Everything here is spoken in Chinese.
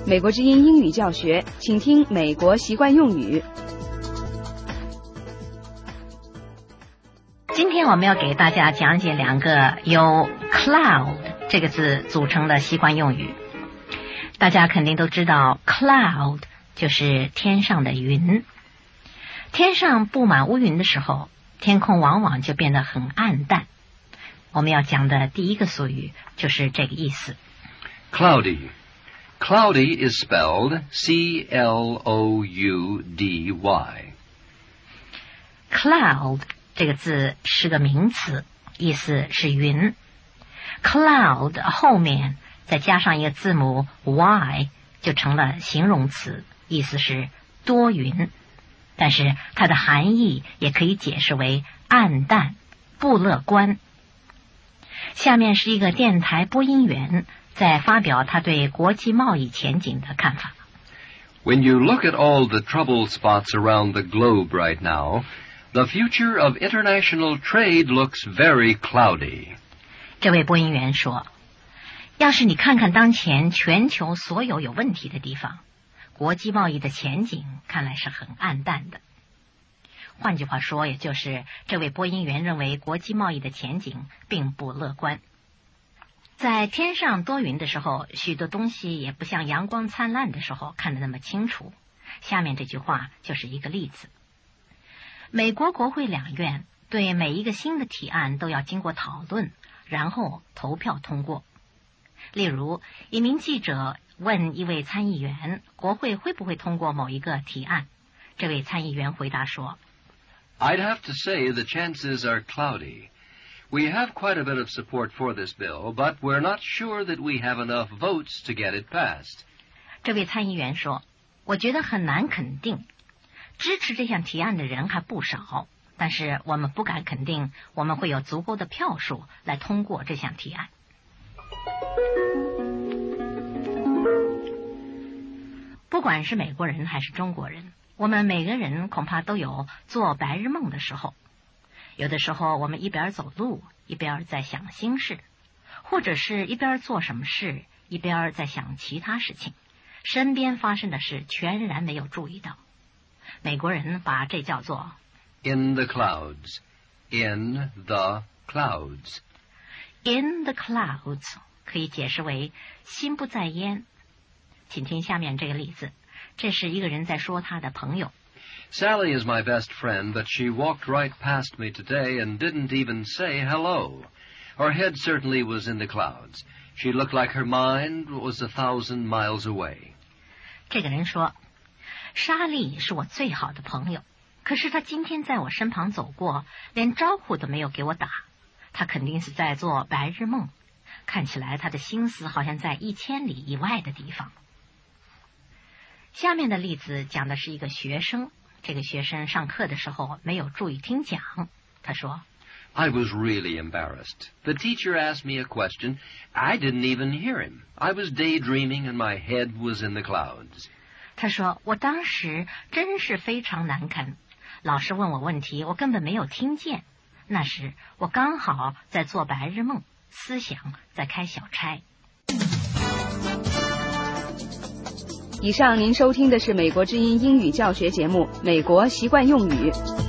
美国之音英语教学，请听美国习惯用语。 今天我们要给大家讲解两个由 cloud 这个字组成的习惯用语。大家肯定都知道 cloud 就是天上的云。天上布满乌云的时候，天空往往就变得很暗淡。我们要讲的第一个俗语就是这个意思。 Cloudy is spelled C-L-O-U-D-Y. Cloud 这个字是个名词，意思是云。Cloud 后面再加上一个字母 Y 就成了形容词，意思是多云。但是它的含义也可以解释为暗淡、不乐观。下面是一个电台播音员在发表他对国际贸易前景的看法。 When you look at all the trouble spots around the globe right now, the future of international trade looks very cloudy. 这位播音员说，要是你看看当前全球所有有问题的地方，国际贸易的前景看来是很暗淡的。换句话说，也就是这位播音员认为国际贸易的前景并不乐观。在天上多云的时候，许多东西也不像阳光灿烂的时候看得那么清楚。下面这句话就是一个例子。美国国会两院对每一个新的提案都要经过讨论，然后投票通过。例如，一名记者问一位参议员，国会会不会通过某一个提案？这位参议员回答说， I'd have to say the chances are cloudy. We have quite a bit of support for this bill, but we're not sure that we have enough votes to get it passed. 这位参议员说，我觉得很难肯定，支持这项提案的人还不少，但是我们不敢肯定我们会有足够的票数来通过这项提案。不管是美国人还是中国人，我们每个人恐怕都有做白日梦的时候。有的时候我们一边走路一边在想心事，或者是一边做什么事一边在想其他事情，身边发生的事全然没有注意到。美国人把这叫做 In the clouds. In the clouds. In the clouds 可以解释为心不在焉。请听下面这个例子，这是一个人在说他的朋友。 Sally is my best friend, but she walked right past me today and didn't even say hello. Her head certainly was in the clouds. She looked like her mind was 1,000 miles away. 这个人说，莎莉是我最好的朋友，可是她今天在我身旁走过，连招呼都没有给我打。她肯定是在做白日梦，看起来她的心思好像在1000里以外的地方。下面的例子讲的是一个学生，这个学生上课的时候没有注意听讲。他说， I was really embarrassed. The teacher asked me a question. I didn't even hear him. I was daydreaming and my head was in the clouds. 他说，我当时真是非常难堪，老师问我问题，我根本没有听见。那时我刚好在做白日梦，思想在开小差。 以上您收听的是美国之音英语教学节目《美国习惯用语》。